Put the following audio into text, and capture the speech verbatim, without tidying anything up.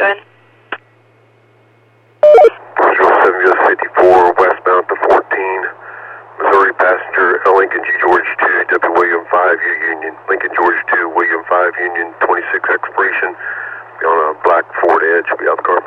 Go ahead. seven U S fifty-four, westbound to fourteen, Missouri passenger, L. Lincoln G. George two, W. William five, U Union, Lincoln George two, William five, Union, twenty-six expiration, be on a black Ford Edge, be out the car.